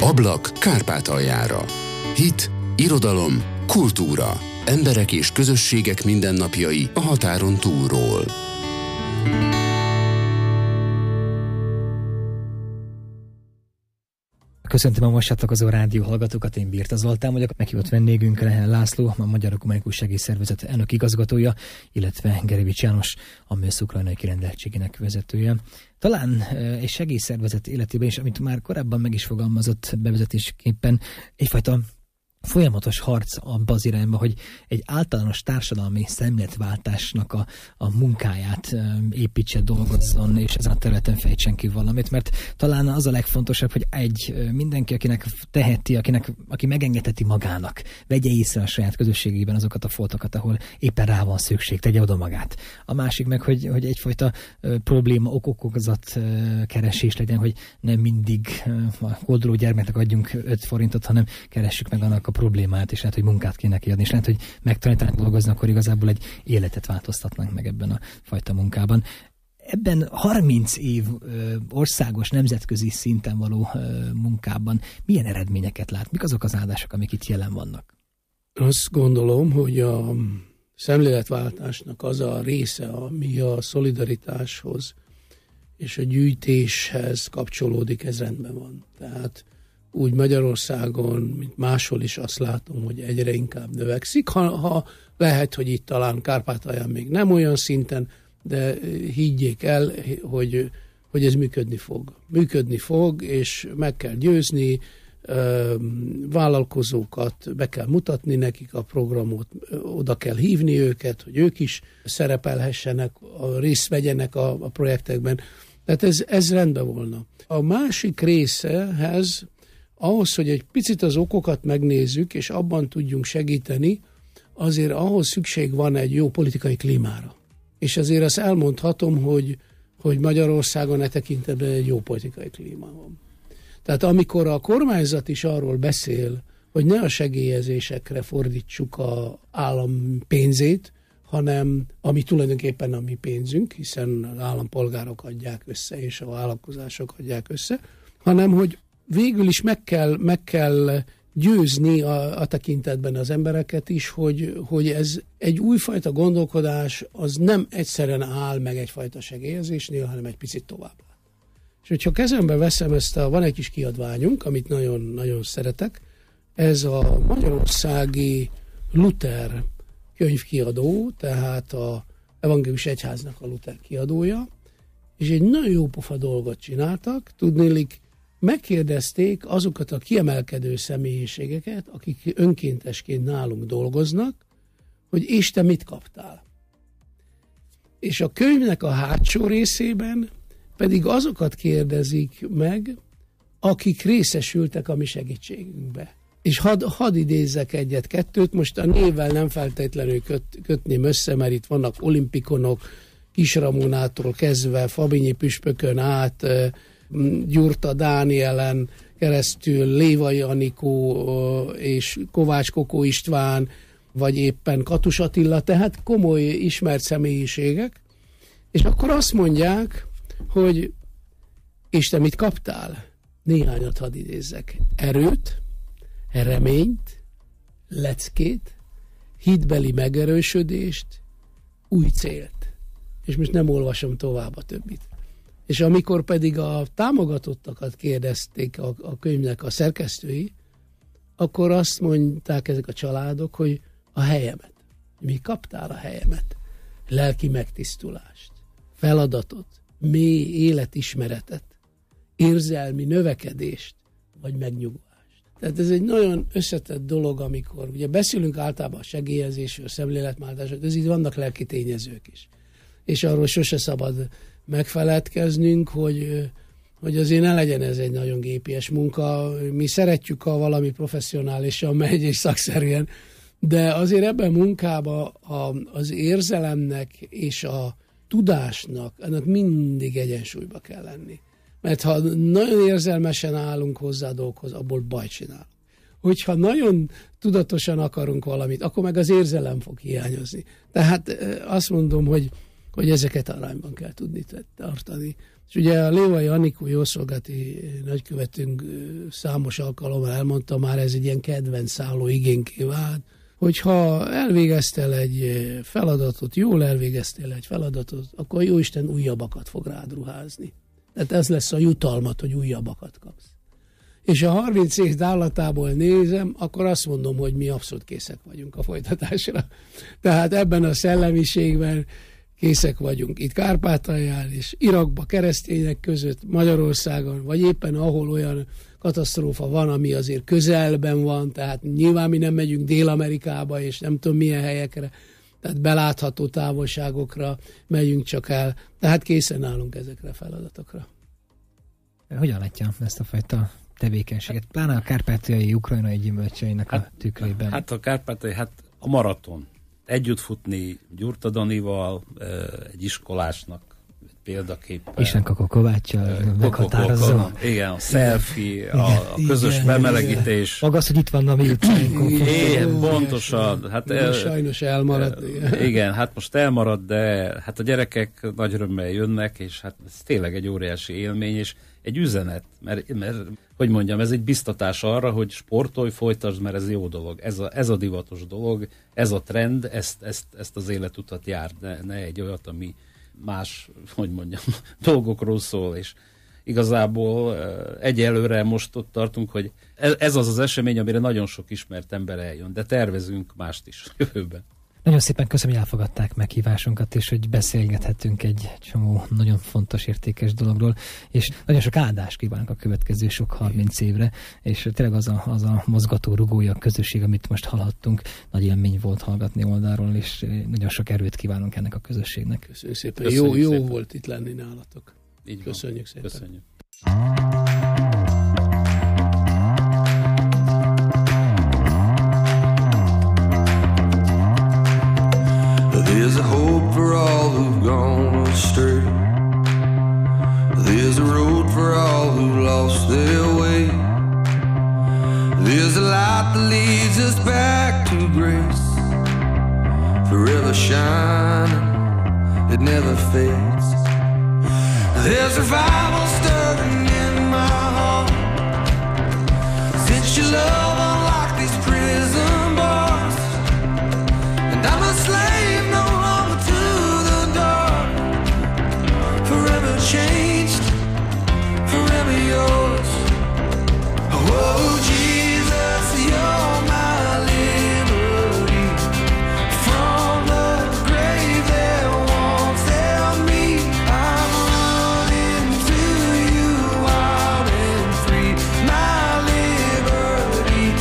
Ablak Kárpátaljára. Hit, irodalom, kultúra, emberek és közösségek mindennapjai a határon túlról. Köszöntöm a most csatlakozó rádió hallgatókat, én Birta Zoltán vagyok, meghívott vendégünk Lehel László, a Magyar Ökumenikus Segélyszervezet elnök igazgatója, illetve Gerevics János, a MÖSZ ukrajnai kirendeltségének vezetője. Talán egy segélyszervezet életében is, amit már korábban meg is fogalmazott bevezetésképpen, egyfajta folyamatos harc abba az irányba, hogy egy általános társadalmi szemléletváltásnak a, a munkáját építse, dolgozzon, és ezen a területen fejtsen ki valamit, mert talán az a legfontosabb, hogy egy mindenki, akinek teheti, akinek, aki megengedheti magának, vegye észre a saját közösségében azokat a foltokat, ahol éppen rá van szükség, tegye oda magát. A másik meg, hogy, hogy egyfajta uh, probléma, okokozat uh, keresés legyen, hogy nem mindig uh, a kolduló gyermeknek adjunk öt forintot, hanem keressük meg annak a problémát, és lehet, hogy munkát kéne kiadni, és lehet, hogy megtanítanak dolgozni, akkor igazából egy életet változtatnánk meg ebben a fajta munkában. Ebben harminc év ö, országos, nemzetközi szinten való ö, munkában milyen eredményeket lát? Mik azok az áldások, amik itt jelen vannak? Azt gondolom, hogy a szemléletváltásnak az a része, ami a szolidaritáshoz és a gyűjtéshez kapcsolódik, ez rendben van. Tehát úgy Magyarországon, mint máshol is azt látom, hogy egyre inkább növekszik. Ha, ha lehet, hogy itt talán Kárpátalján még nem olyan szinten, de higgyék el, hogy, hogy ez működni fog. Működni fog, és meg kell győzni, vállalkozókat be kell mutatni nekik a programot, oda kell hívni őket, hogy ők is szerepelhessenek, részt vegyenek a, a projektekben. Tehát ez, ez rendben volna. A másik részehez, ahhoz, hogy egy picit az okokat megnézzük, és abban tudjunk segíteni, azért ahhoz szükség van egy jó politikai klímára. És azért azt elmondhatom, hogy, hogy Magyarországon e tekintetben egy jó politikai klíma van. Tehát amikor a kormányzat is arról beszél, hogy ne a segélyezésekre fordítsuk az állam pénzét, hanem ami tulajdonképpen a mi pénzünk, hiszen az állampolgárok adják össze, és a vállalkozások adják össze, hanem hogy végül is meg kell, meg kell győzni a, a tekintetben az embereket is, hogy, hogy ez egy újfajta gondolkodás, az nem egyszerűen áll meg egyfajta segélyezésnél, hanem egy picit tovább. És hogyha kezembe veszem ezt a, van egy kis kiadványunk, amit nagyon-nagyon szeretek, ez a Magyarországi Luther könyvkiadó, tehát a Evangélikus Egyháznak a Luther kiadója, és egy nagyon jó pofa dolgot csináltak, tudnélik, megkérdezték azokat a kiemelkedő személyiségeket, akik önkéntesként nálunk dolgoznak, hogy és te mit kaptál. És a könyvnek a hátsó részében pedig azokat kérdezik meg, akik részesültek a mi segítségünkbe. És hadd had idézzek egyet-kettőt, most a névvel nem feltétlenül köt, kötném össze, mert itt vannak olimpikonok, Kis Ramonától kezdve, Fabinyi püspökön át, Gyurta Dánielen keresztül, Lévai Anikó és Kovács Kokó István, vagy éppen Katus Attila, tehát komoly ismert személyiségek, és akkor azt mondják, hogy és te mit kaptál? Néhányat hadd idézzek. Erőt, reményt, leckét, hitbeli megerősödést, új célt. És most nem olvasom tovább a többit. És amikor pedig a támogatottakat kérdezték a, a könyvnek a szerkesztői, akkor azt mondták ezek a családok, hogy a helyemet. Mi kaptál a helyemet? Lelki megtisztulást, feladatot, mély életismeretet, érzelmi növekedést, vagy megnyugvást. Tehát ez egy nagyon összetett dolog, amikor ugye beszélünk általában a segélyezésről, szemléletmáltásról, de itt vannak lelki tényezők is. És arról sose szabad megfeledkeznünk, hogy, hogy azért ne legyen ez egy nagyon gépies munka. Mi szeretjük, ha valami professzionálisan megy és szakszerűen, de azért ebben a munkában a, az érzelemnek és a tudásnak ennek mindig egyensúlyba kell lenni. Mert ha nagyon érzelmesen állunk hozzá a dolgokhoz, abból baj csinálunk. Hogyha nagyon tudatosan akarunk valamit, akkor meg az érzelem fog hiányozni. Tehát azt mondom, hogy, hogy ezeket arányban kell tudni tartani. És ugye a Lévai Anikó jószolgálati nagykövetünk számos alkalommal elmondta, már ez egy ilyen kedvenc szálló igényké vált, hogyha elvégeztél egy feladatot, jól elvégeztél egy feladatot, akkor Jóisten újabbakat fog rád ruházni. Tehát ez lesz a jutalmat, hogy újabbakat kapsz. És a harminc év távlatából nézem, akkor azt mondom, hogy mi abszolút készek vagyunk a folytatásra. Tehát ebben a szellemiségben készek vagyunk itt Kárpátalján, és Irakba keresztények között, Magyarországon, vagy éppen ahol olyan katasztrófa van, ami azért közelben van, tehát nyilván mi nem megyünk Dél-Amerikába, és nem tudom milyen helyekre, tehát belátható távolságokra megyünk csak el, tehát készen állunk ezekre a feladatokra. Hogyan látja ezt a fajta tevékenységet, pláne a kárpátaljai ukrajnai gyümölcseinek hát, a tükrében? Hát a kárpátaljai, hát a maraton. Együtt futni Gyurta Danival, egy iskolásnak példaképpen. Isten Koko Kováccsal meghatározó. Igen, a selfie, a, a közös igen, bemelegítés. Maga az, hogy itt van a mi utcáinkon. Igen, pontosan. Hát el, sajnos elmaradt. Igen. igen, hát most elmaradt, de hát a gyerekek nagy örömmel jönnek, és hát ez tényleg egy óriási élmény, és egy üzenet, mert, mert hogy mondjam, ez egy biztatás arra, hogy sportolj, folytasd, mert ez jó dolog. Ez a, ez a divatos dolog, ez a trend, ezt, ezt, ezt az életutat jár, ne, ne egy olyat, ami más, hogy mondjam, dolgokról szól, és igazából egyelőre most ott tartunk, hogy ez az az esemény, amire nagyon sok ismert ember eljön, de tervezünk mást is jövőben. Nagyon szépen köszönöm, hogy elfogadták meghívásunkat, és hogy beszélgethetünk egy csomó nagyon fontos, értékes dologról, és nagyon sok áldást kívánok a következő sok harminc évre, és tényleg az a, az a mozgató rugója, a közösség, amit most hallhattunk, nagy élmény volt hallgatni oldalról, és nagyon sok erőt kívánunk ennek a közösségnek. Köszönjük szépen. Köszönjük jó, jó szépen. Volt itt lenni nálatok. Így Köszönjük van. szépen. Köszönjük. There's a hope for all who've gone astray. There's a road for all who lost their way. There's a light that leads us back to grace, forever shining, it never fades. There's revival stirring in my heart, since your love unlocked these prison bars, and I'm a slave no longer to the dark, forever changed, forever yours. Oh Jesus, you're my liberty, from the grave that once held me. I'm running to you wild and free, my liberty,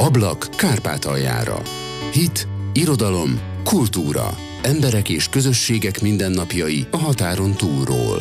Ablak Kárpátaljára. Hit, irodalom, kultúra, emberek és közösségek mindennapjai a határon túlról.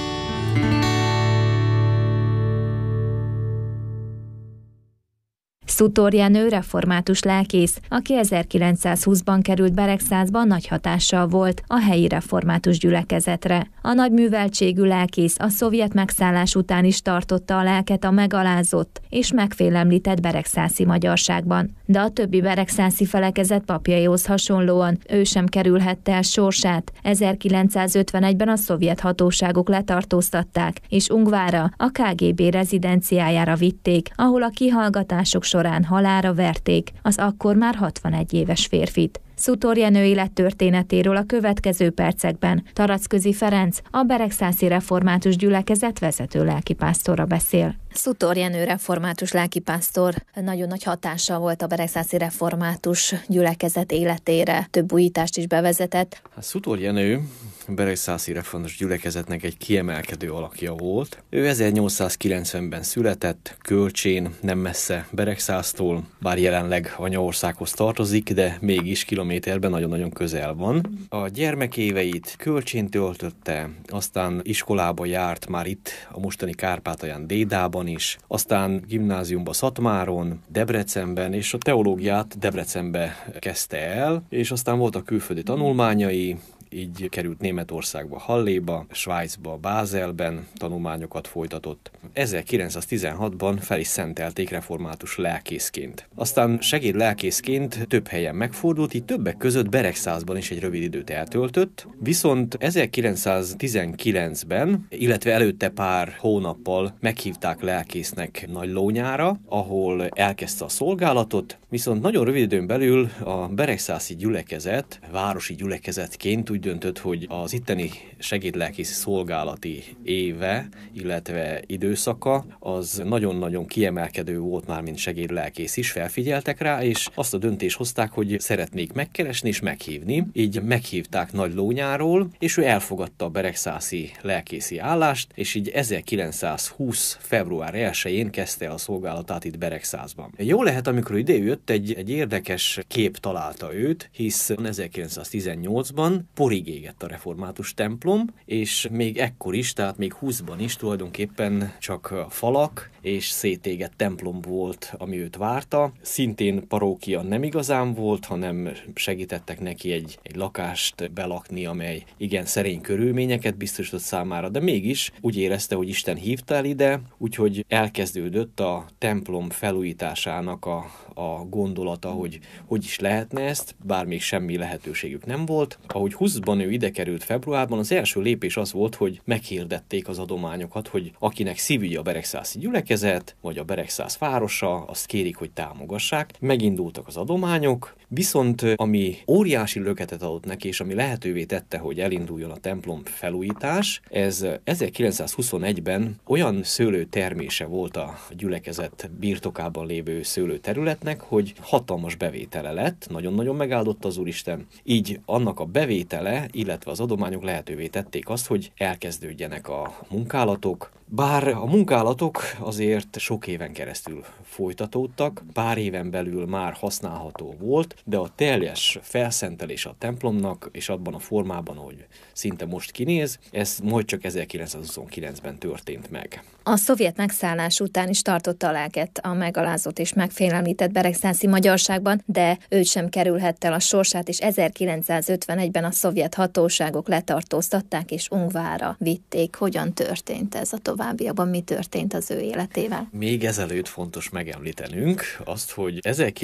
Szutor Jenő református lelkész, aki ezerkilencszázhúszban került Beregszászba, nagy hatással volt a helyi református gyülekezetre. A nagy műveltségű lelkész a szovjet megszállás után is tartotta a lelket a megalázott és megfélemlített beregszászi magyarságban. De a többi beregszászi felekezet papjaihoz hasonlóan ő sem kerülhette el sorsát. ezerkilencszázötvenegyben a szovjet hatóságok letartóztatták, és Ungvára, a ká gé bé rezidenciájára vitték, ahol a kihallgatások során halálra verték az akkor már hatvanegy éves férfit. Szutor Jenő élettörténetéről a következő percekben Taracközi Ferenc, a beregszászi református gyülekezet vezető lelkipásztora beszél. Szutor Jenő református lelkipásztor nagyon nagy hatással volt a beregszászi református gyülekezet életére, több újítást is bevezetett. A Szutor Jenő beregszászi református gyülekezetnek egy kiemelkedő alakja volt. Ő ezernyolcszázkilencvenben született, Kölcsén, nem messze Beregszásztól, bár jelenleg anyaországhoz tartozik, de mégis kilométerben nagyon-nagyon közel van. A gyermekéveit Kölcsén töltötte, aztán iskolába járt már itt a mostani Kárpátalján Dédában is, aztán gimnáziumba Szatmáron, Debrecenben, és a teológiát Debrecenbe kezdte el, és aztán voltak külföldi tanulmányai, így került Németországba, Halléba, Svájcba, Bázelben tanulmányokat folytatott. ezerkilencszáztizenhatban fel is szentelték református lelkészként. Aztán segédlelkészként több helyen megfordult, így többek között Beregszászban is egy rövid időt eltöltött, viszont ezerkilencszáztizenkilencben, illetve előtte pár hónappal meghívták lelkésznek Nagylónyára, ahol elkezdte a szolgálatot, viszont nagyon rövid időn belül a beregszászi gyülekezet, városi gyülekezetként úgy döntött, hogy az itteni segédlelkészi szolgálati éve, illetve időszaka, az nagyon-nagyon kiemelkedő volt már, mint segédlelkész is, felfigyeltek rá, és azt a döntést hozták, hogy szeretnék megkeresni és meghívni. Így meghívták Nagylónyáról, és ő elfogadta a beregszászi lelkészi állást, és így ezerkilencszázhúsz. február elsején kezdte el a szolgálatát itt Beregszászban. Jó lehet, amikor ide jött, egy, egy érdekes kép találta őt, hisz ezerkilencszáztizennyolcban porig égett a református templom, és még ekkor is, tehát még húszban is tulajdonképpen csak falak és szétégett templom volt, ami őt várta. Szintén parókia nem igazán volt, hanem segítettek neki egy, egy lakást belakni, amely igen szerény körülményeket biztosított számára, de mégis úgy érezte, hogy Isten hívta el ide, úgyhogy elkezdődött a templom felújításának a, a gondolata, hogy hogy is lehetne ezt, bár még semmi lehetőségük nem volt. Ahogy húszban ő ide került februárban, az első lépés az volt, hogy meghirdették az adományokat, hogy akinek szívügye a beregszászi gyülekezet, vagy a Beregszász városa, azt kérik, hogy támogassák. Megindultak az adományok, viszont ami óriási löketet adott neki, és ami lehetővé tette, hogy elinduljon a templom felújítás, ez ezerkilencszázhuszonegyben olyan szőlőtermése volt a gyülekezet birtokában lévő szőlőterületnek, hogy hatalmas bevétele lett, nagyon-nagyon megáldotta az Úristen. Így annak a bevétele, illetve az adományok lehetővé tették azt, hogy elkezdődjenek a munkálatok. Bár a munkálatok azért sok éven keresztül folytatódtak, pár éven belül már használható volt, de a teljes felszentelés a templomnak, és abban a formában, hogy szinte most kinéz, ez majd csak ezerkilencszázhuszonkilencben történt meg. A szovjet megszállás után is tartotta a lelket a megalázott és megfélemlített beregszászi magyarságban, de őt sem kerülhette el a sorsát, és ezerkilencszázötvenegyben a szovjet hatóságok letartóztatták és Ungvára vitték. Hogyan történt ez a továbbiakban? Mi történt az ő életével? Még ezelőtt fontos megemlítenünk azt, hogy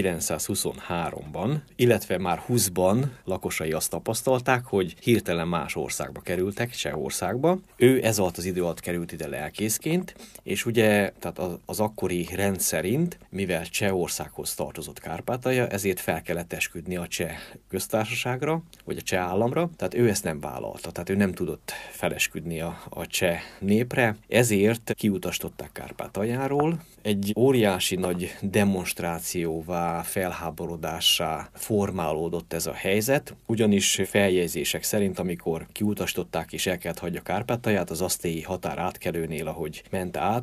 ezerkilencszázhuszonháromban, illetve már húszban lakosai azt tapasztalták, hogy hirtelen más országba kerültek, Csehországba. Ő ez alatt az idő alatt került ide lelkészként, és ugye tehát az, az akkori rend szerint, mivel Csehországhoz tartozott Kárpátalja, ezért fel kellett esküdni a cseh köztársaságra, vagy a cseh államra, tehát ő ezt nem vállalta, tehát ő nem tudott felesküdni a, a cseh népre, ezért kiutasították Kárpátaljáról. Egy óriási nagy demonstrációvá, felháborodássá formálódott ez a helyzet, ugyanis feljegyzések szerint, amikor kiutasították és el kellett hagyja Kárpátalját, az asztélyi határ átkelőnél, ahogy ment át,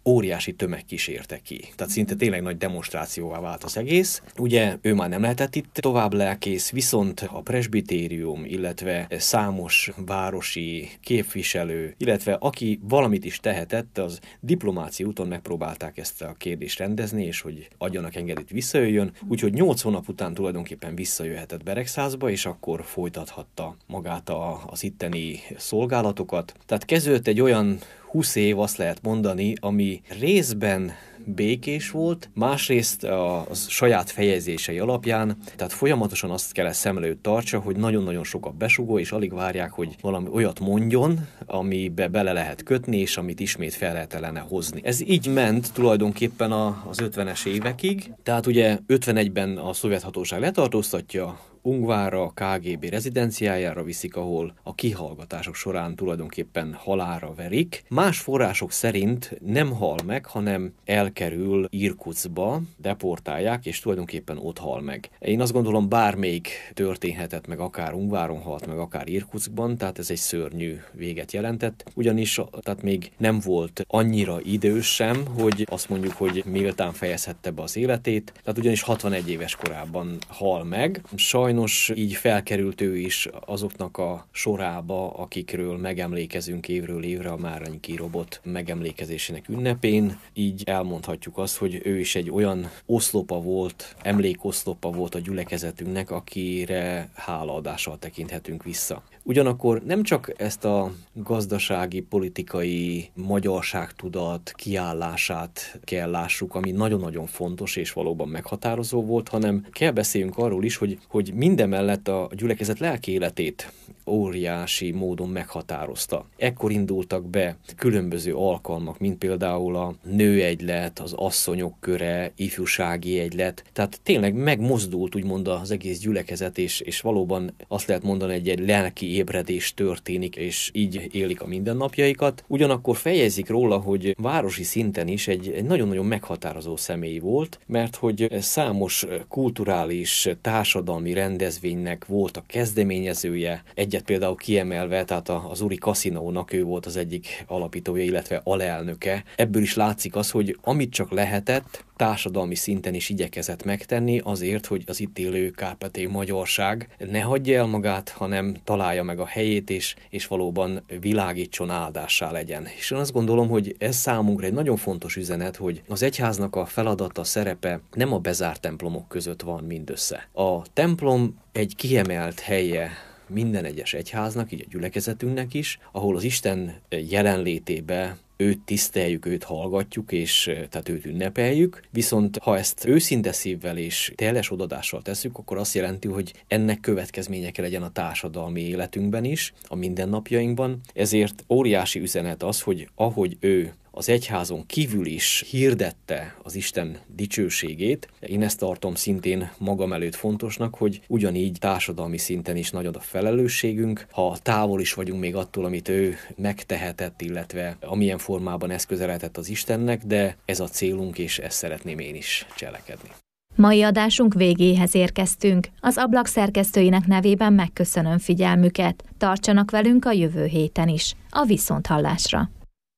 óriási tömeg kísérte ki. Tehát szinte tényleg nagy demonstrációvá vált az egész. Ugye ő már nem lehetett itt tovább lelkész, viszont a presbitérium, illetve számos városi képviselő, illetve aki valamit is tehetett, az diplomácia úton megpróbálták ezt a kérdést rendezni, és hogy adjanak engedélyt visszajöjjön. Úgyhogy nyolc hónap után tulajdonképpen visszajöhetett Beregszázba, és akkor folytathatta magát a, az itteni szolgálatokat. Tehát kezdődött egy olyan húsz év, azt lehet mondani, ami részben békés volt, másrészt a, a saját fejezései alapján, tehát folyamatosan azt kell szem előtt tartsa, hogy nagyon-nagyon sok a besugó, és alig várják, hogy valami olyat mondjon, amibe bele lehet kötni, és amit ismét fel lehet ellene hozni. Ez így ment tulajdonképpen a, az ötvenes évekig, tehát ugye ötvenegyben a szovjet hatóság letartóztatja, Ungvárra, a ká gé bé rezidenciájára viszik, ahol a kihallgatások során tulajdonképpen halálra verik. Más források szerint nem hal meg, hanem elkerül Irkutskba, deportálják, és tulajdonképpen ott hal meg. Én azt gondolom, bármelyik történhetett meg, akár Ungváron halt meg, akár Irkutskban, tehát ez egy szörnyű véget jelentett. Ugyanis tehát még nem volt annyira idős sem, hogy azt mondjuk, hogy méltán fejezhette be az életét, tehát ugyanis hatvanegy éves korában hal meg. Sajnos Sajnos így felkerült ő is azoknak a sorába, akikről megemlékezünk évről évre a Márányi robot megemlékezésének ünnepén. Így elmondhatjuk azt, hogy ő is egy olyan oszlopa volt, emlékoszlopa volt a gyülekezetünknek, akire hálaadással tekinthetünk vissza. Ugyanakkor nem csak ezt a gazdasági, politikai magyarságtudat kiállását kell lássuk, ami nagyon-nagyon fontos és valóban meghatározó volt, hanem kell beszéljünk arról is, hogy, hogy mindemellett a gyülekezet lelki életét óriási módon meghatározta. Ekkor indultak be különböző alkalmak, mint például a nőegylet, az asszonyok köre, ifjúsági egylet. Tehát tényleg megmozdult úgymond az egész gyülekezet, és, és valóban azt lehet mondani, hogy egy lelki ébredés történik, és így élik a mindennapjaikat. Ugyanakkor fejezik róla, hogy városi szinten is egy, egy nagyon-nagyon meghatározó személy volt, mert hogy számos kulturális, társadalmi rendezvénynek volt a kezdeményezője, egyet például kiemelve, tehát az Uri Kaszinónak ő volt az egyik alapítója, illetve alelnöke. Ebből is látszik az, hogy amit csak lehetett, társadalmi szinten is igyekezett megtenni azért, hogy az itt élő kárpátaljai magyarság ne hagyja el magát, hanem találja meg a helyét, és, és valóban világítson, áldássá legyen. És én azt gondolom, hogy ez számunkra egy nagyon fontos üzenet, hogy az egyháznak a feladata, szerepe nem a bezárt templomok között van mindössze. A templom egy kiemelt helye minden egyes egyháznak, így a gyülekezetünknek is, ahol az Isten jelenlétébe őt tiszteljük, őt hallgatjuk, és tehát őt ünnepeljük, viszont ha ezt őszinte szívvel és teljes odadással tesszük, akkor azt jelenti, hogy ennek következménye kell legyen a társadalmi életünkben is, a mindennapjainkban. Ezért óriási üzenet az, hogy ahogy ő az egyházon kívül is hirdette az Isten dicsőségét. Én ezt tartom szintén magam előtt fontosnak, hogy ugyanígy társadalmi szinten is nagy a felelősségünk, ha távol is vagyunk még attól, amit ő megtehetett, illetve amilyen formában eszköze lehetett az Istennek, de ez a célunk, és ezt szeretném én is cselekedni. Mai adásunk végéhez érkeztünk. Az Ablak szerkesztőinek nevében megköszönöm figyelmüket. Tartsanak velünk a jövő héten is. A viszonthallásra!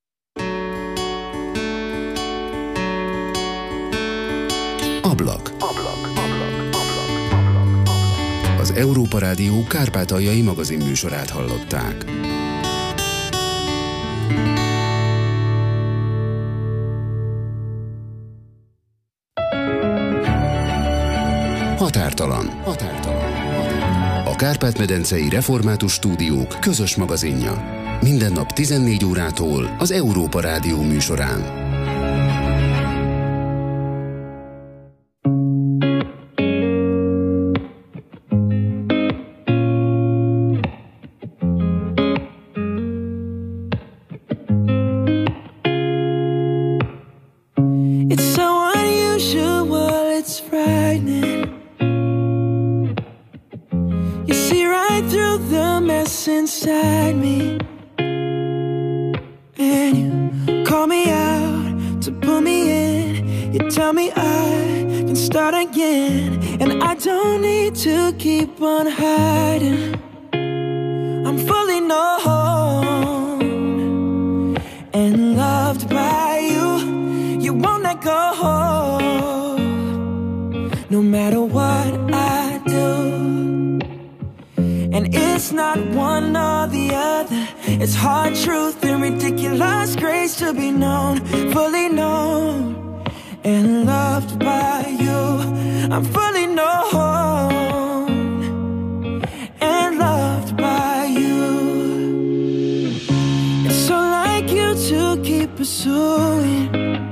Ablak. Ablak. Ablak. Ablak. Ablak. Az Európa Rádió kárpátaljai magazinműsorát hallották. Határtalan. Határtalan. A Kárpát-medencei Református Stúdiók közös magazinja. Minden nap tizennégy órától az Európa Rádió műsorán. Inside me, and you call me out to pull me in. You tell me I can start again, and I don't need to keep on hiding. I'm fully known and loved by you. let go. No matter what I do, and it's not one or the other. It's hard truth and ridiculous grace to be known, fully known and loved by you. I'm fully known and loved by you. It's so like you to keep pursuing.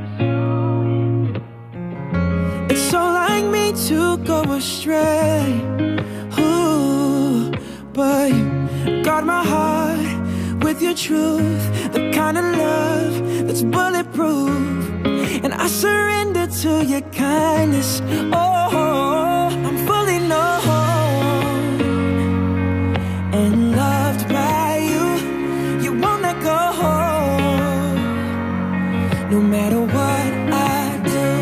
It's so like me to go astray. Ooh, but you guard my heart with your truth, the kind of love that's bulletproof. And I surrender to your kindness. Oh, I'm fully known and loved by you. You won't let go. No matter what I do,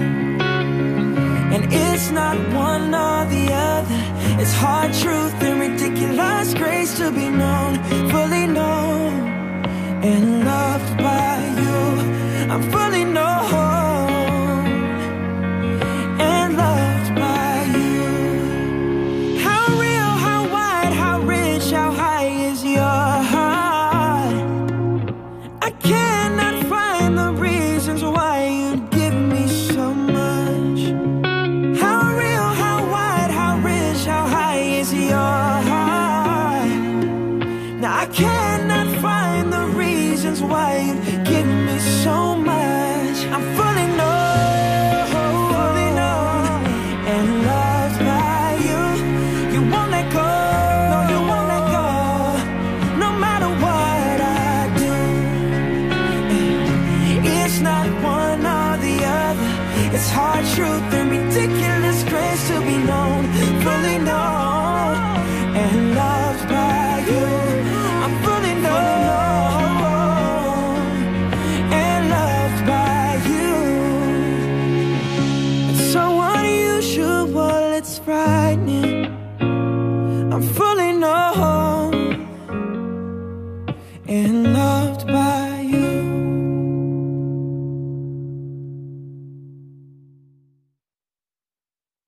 and it's not one or the other. It's hard truth and ridiculous grace to be known, fully known and loved by you. I'm fully known and loved by you. How real, how wide, how rich, how high is your heart? I cannot find the reasons why you'd give me so much. How real, how wide, how rich, how high is your heart? Now I cannot find the reasons why you'd give me so much. I'm fully known, fully known and loved by you. You won't let go, no, you won't let go. No matter what I do, it's not one or the other. It's hard truth and ridiculous grace to be known, fully known and loved by you. I'm fully known and loved by you. It's so unusual, it's frightening.